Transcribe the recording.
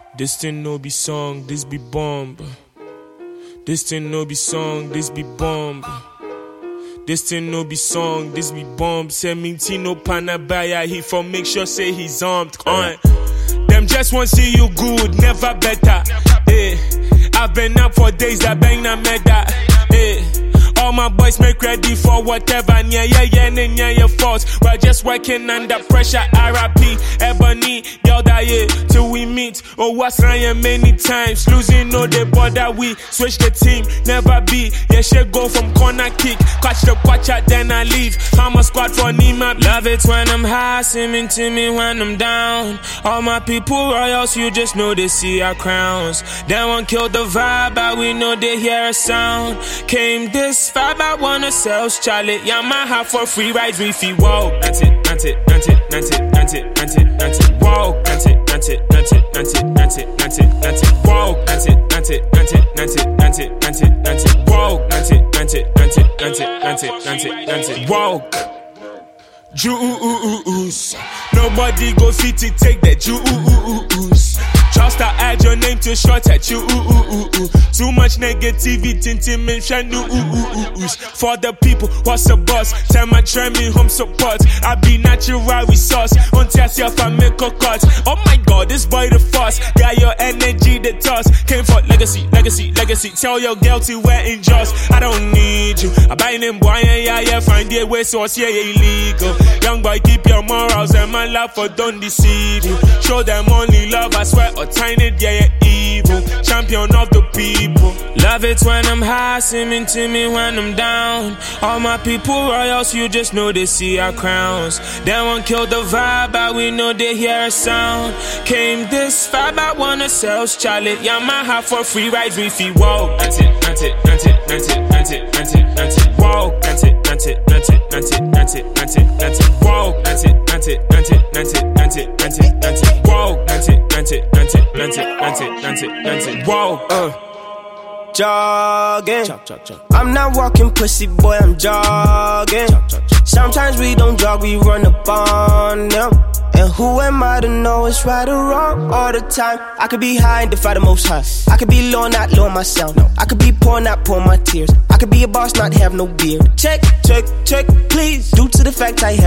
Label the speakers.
Speaker 1: This thing no be song, this be bomb. This thing no be song, this be bomb. This thing no be song, this be bomb. Say Mintino Panabaya, he for make sure say he's armed. Them just want see you good, never better. I've been up for days, I bang na meda. All my boys make ready for whatever. Yeah, your fault. We're just working under pressure. R.I.P. Ebony, girl die till we meet. Oh, what's Ryan many times. Losing no they bother we. Switch the team, never be. Yeah, she go from corner kick. Catch the quatcha, then I leave. I'm a squad for Nima. Love it when I'm high, seeming to me when I'm down. All my people royals, you just know they see our crowns. They won't kill the vibe, but we know they hear a sound. Came this vibe, I wanna sell Charlie. Yamaha for free rides, we feel wow. That's it, walk. That's it, walk. That's it, walk. That's it, walk. Juice. Nobody go fit to take that juice. Just add your name to short at you. Too much negativity, mention for the people, what's the boss? Tell my try me home support. I be natural resource. Until yourself I make a cut. Oh my god, this boy the force. Got your energy the toss. Came for legacy. Tell your girl to wear in jaws. I don't need you. I buy them boy, yeah. Find their way source, yeah, illegal. Young boy, keep your morals and my love for don't deceive you. Show them only love, I swear, or tiny, yeah, evil. Champion of the people. Love it when I'm high, seeming to me when I'm down. All my people royals, you just know they see our crowns. They won't kill the vibe, but we know they hear a sound. Came this vibe, I wanna sell Charlie. Yamaha for free rides, we feel wow. That's it, walk. That's it, walk. That's it, walk. That's it, walk.
Speaker 2: Jogging. I'm not walking pussy boy, I'm jogging. Sometimes we don't jog, we run up on them. And who am I to know it's right or wrong all the time? I could be high and defy the most high. I could be low, not low my sound. No, I could be poor, not pour my tears. I could be a boss, not have no beard. Check, please. Due to the fact I have